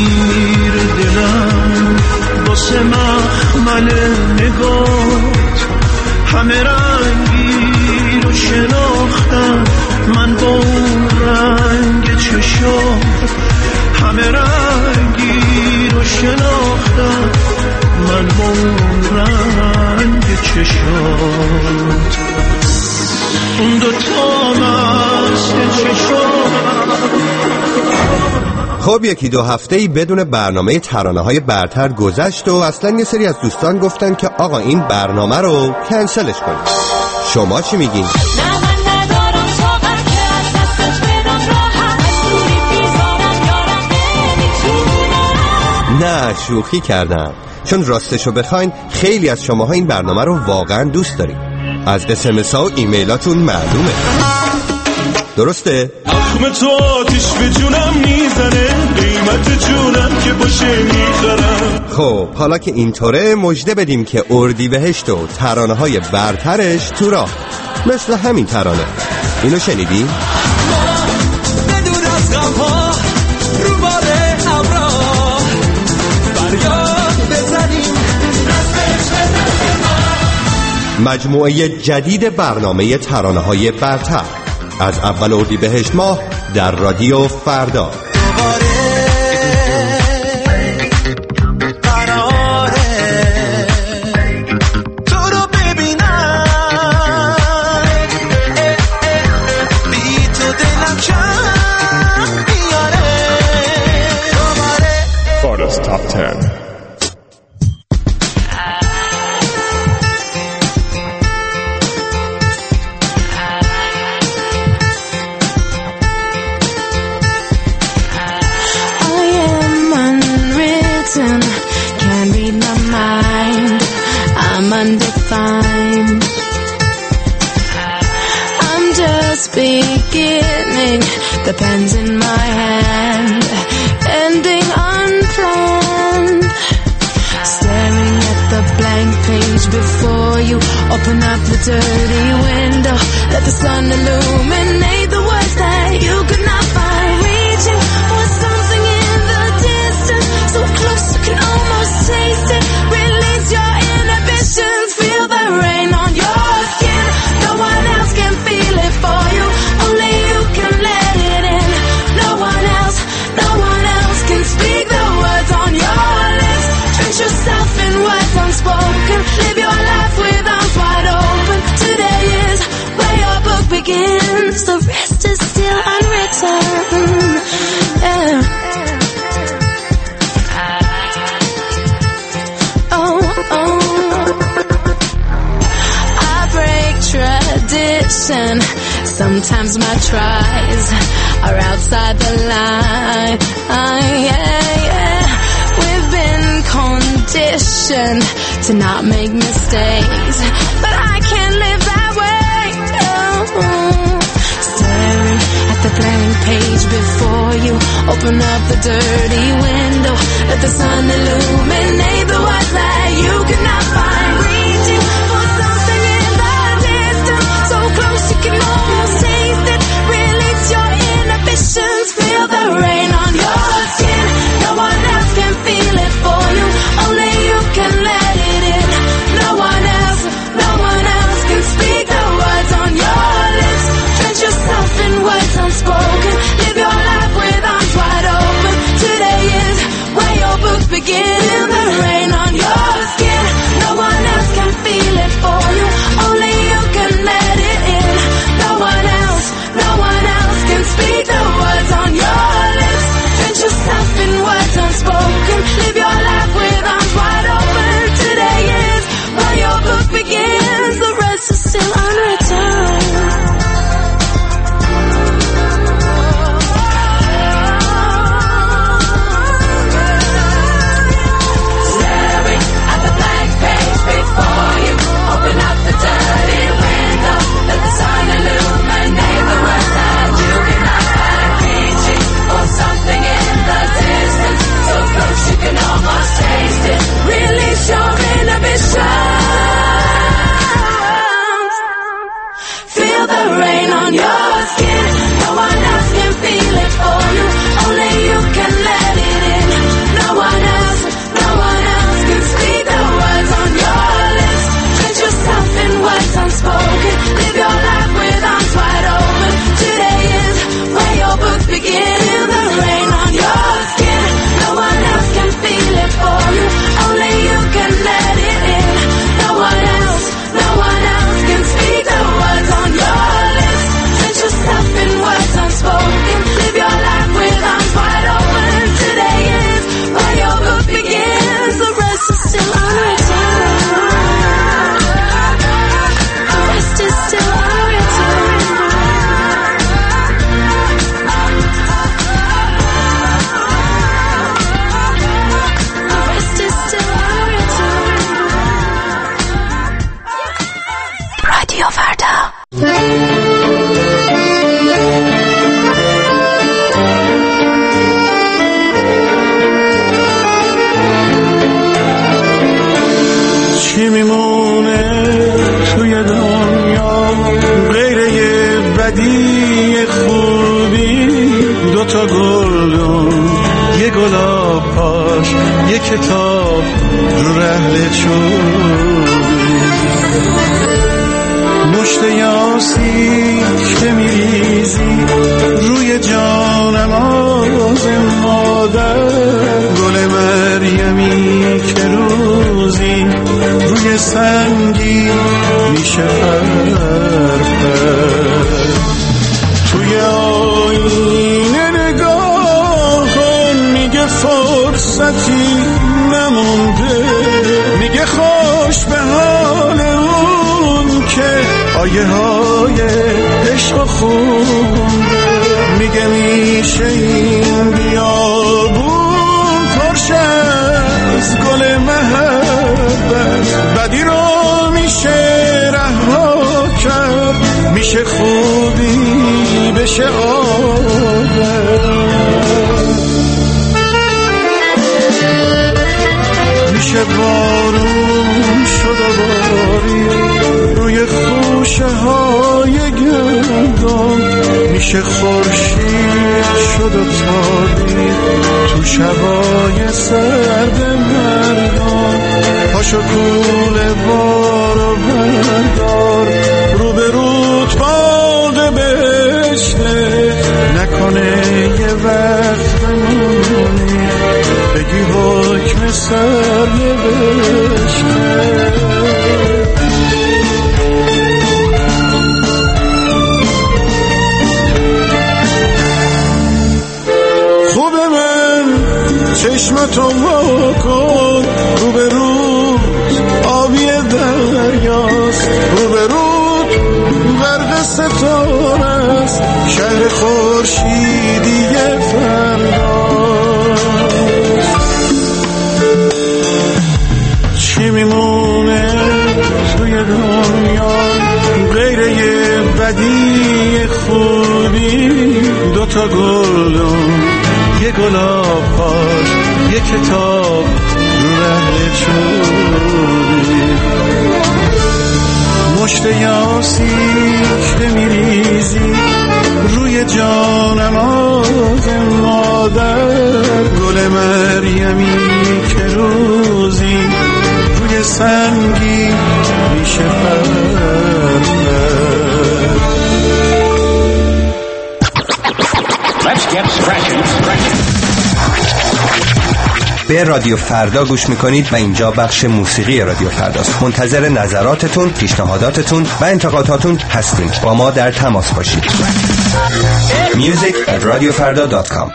دلم واسه مخمل نگات، همه رنگی رو شناختم من با اون رنگ چشات، همه رنگی رو شناختم من با اون رنگ چشات. اون دوتا مست چشات. خب 1-2 هفته‌ای بدون برنامه ترانه‌های برتر گذشت و اصلا یه سری از دوستان گفتن که آقا این برنامه رو کنسلش کنید. شما چی میگین؟ نه شوخی کردم، چون راستشو بخواین خیلی از شماها این برنامه رو واقعا دوست دارید. از SMS ها و ایمیلاتون معلومه. درسته؟ اخم تو آتیش به جونم میزنه، قیمت جونم که باشه میخرم. خب حالا که اینطوره مژده بدیم که اردیبهشت و ترانه های برترش تو راه، مثل همین ترانه. اینو شنیدی؟ بدون از غم‌ها رو باره ابرا فریاد بزنیم مجموعه جدید برنامه ترانه های برتر از اول اردیبهشت ماه در رادیو فردا. Top 10. Undefined. I'm just beginning, the pen's in my hand, ending unplanned. Staring at the blank page before you, open up the dirty window, let the sun illuminate the words that you could not find. Reaching for something in the distance, so close you can almost taste it. Release your inhibitions, feel the rain on your skin. No one else can feel it for you, only you can let it in. No one else can speak the words on your lips. Drench yourself in words unspoken, live your life with arms wide open. Today is where your book begins, the rest is still unwritten. Yeah. Tradition. Sometimes my tries are outside the line. We've been conditioned to not make mistakes, but I can't live that way. Staring at the blank page before you, open up the dirty window, let the sun illuminate the words that you cannot find. Reaching for something in the distance, so close you can almost taste it. Release your inhibitions, feel the rain on your skin. No one else can feel it for you, only you can let it in. No one else can speak the words on your lips. Drench yourself in words unspoken, live your life with arms wide open. Today is where your book begins. دوتا گلدون، یه گلاب پاش، یه کتاب رو رحل چوبی، مشت یاسی که میریزی روی جانم آز مادر، گل مریمی که روزی روی سنگی میشه فرفر، توی آینه نگاه کن میگه فرصتی نمونده، میگه خوش به حال اون که آیه های عشق خونده، میگه میشه این بیابون پرش از گل محبت، بدی رو میشه رها کرد، میشه خوبی بشه عادت، میشه بارون شد و باری روی خوشه های گردان، میشه خورشید شد و تابی تو شبای سرد مردان، پاشو کوله بار و بردار رو به رود باده بشته، نکنه یه وقت بمونی بگی حکم سر نوشته. خوبه من چشمتو وا کن، رو به روز آبی دریاست، رو به رود برق ستاره است، شهر خورشیدی فرداست، چی میمونه توی دنیا غیر یه بدی خوبی، دوتا گلدون، یه گلاب پاش، یه کتاب رو رحل چوبی، مشت یاسی که میریزی روی جانم آز مادر، گل مریمی که روزی روی سنگی میشه به رادیو فردا گوش میکنید و اینجا بخش موسیقی رادیو فرداست. منتظر نظراتتون، پیشنهاداتتون و انتقاداتون هستیم. با ما در تماس باشید. music@radiofarda.com.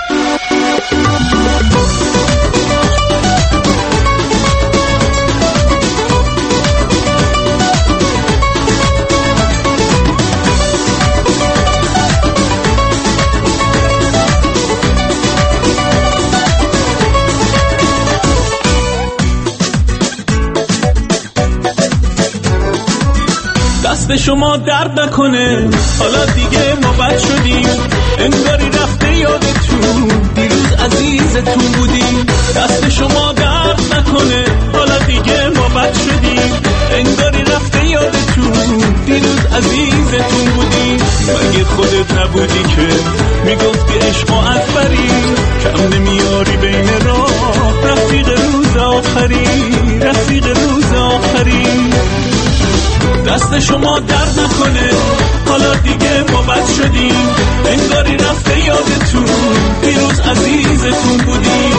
دست شما درد نکنه، حالا دیگه ما بد شدیم، انگاری رفته یادتون دیروز عزیزتون بودیم. دست شما درد نکنه، حالا دیگه ما بد شدیم، انگاری رفته یادتون دیروز عزیزتون بودیم. مگه خودت نبودی که میگفتی عشق از بری، کم نمیاری بین راه، رفیق روز آخری، رفیق روز آخری. دست شما درد نکنه، حالا دیگه ما بد شدیم، انگاری رفته یادتون دیروز عزیزتون بودیم.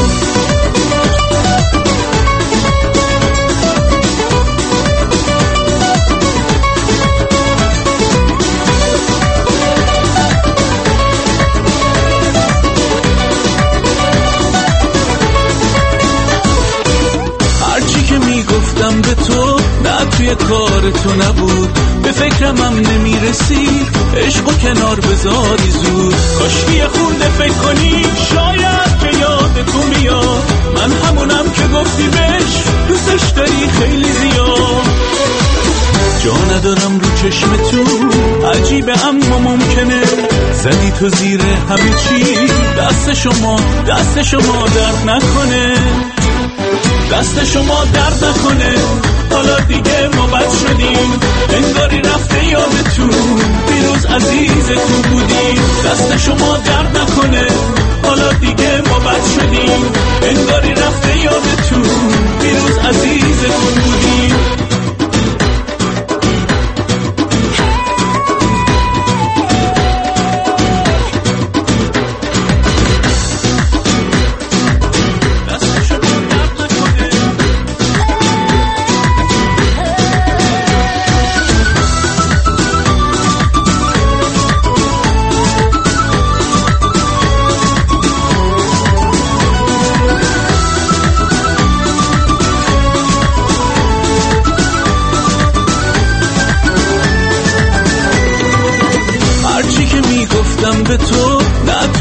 هرچی که میگفتم به تو نه توی کار تو نبود، به فکرم هم نمیرسی، عشقو کنار بذاری زود. کاشکی خورده فکر کنی شاید به یاد تو میاد، من همونم که گفتی بهش دوستش داری خیلی زیاد. جا ندارم رو چشمتون، عجیبه اما ممکنه زدی تو زیر همه چی. دست شما درد نکنه، دست شما درد نکنه، حالا دیگه ما بد شدیم، انگاری رفته یادتون دیروز عزیزتون بودیم. دست شما درد نکنه،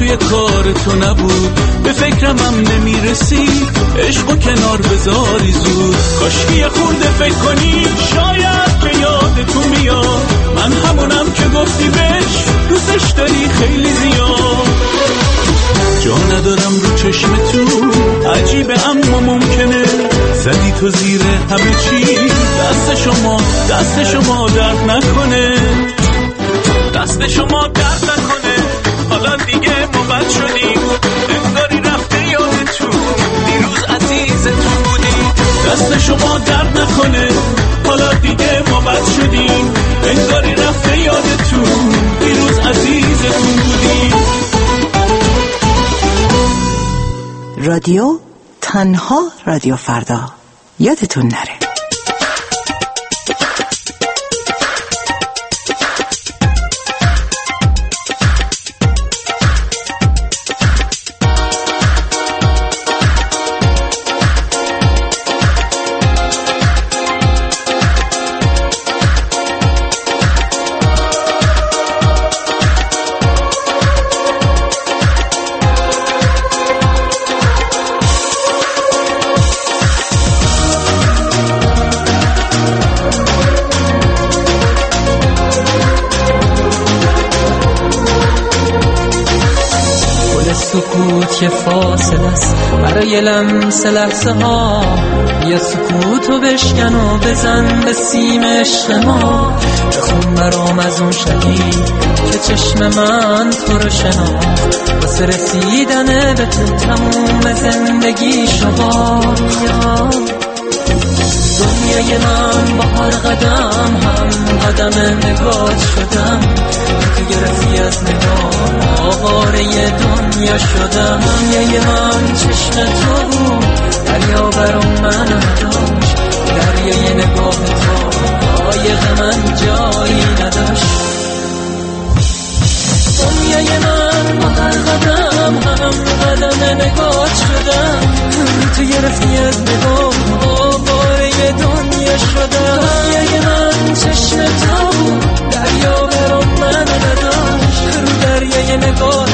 توی کار تو نبود، به فکرم هم نمیرسی عشقو کنار بذاری زود. کاشکی یه خورده فکر کنی شاید که یادتون میاد من همونم که گفتی بهش دوستش داری خیلی زیاد. جا ندارم رو چشمتون عجیبه اما ممکنه زدی تو زیر همه چی. دست شما درد نکنه، دست شما درد نکنه. حالا دیگه ما بد شدیم، انگاری رفته یادتون دیروز عزیزتون بودیم. دست شما درد نکنه، حالا دیگه ما بد شدیم، انگاری رفته یادتون دیروز عزیزتون بودیم. رادیو تنها رادیو فردا، یادتون نره. سکوت که فاصله است برای لمس لحظه ها، یا سکوتو بشکن و بزن به سیم عشق ما. بخون برام از اون شهید که چشم من تو رو شناخت، واسه رسیدن به تو تموم زندگی شما. دنیای من با هر قدم هم قدم نگات شدم، تو گرفتی از نگاه آواره دنیا شدم. دنیای من چشم تو بود، دریا برام من نداشت، دریای نگاه تو قایق من جایی نداشت. دنیای من با هر قدم هم قدم نگات شدم، تو گرفتی از نگاه آواره دنیا شدم. دنیای من چشم تو بود، دریا برام من نداشت، رو دریای نگاه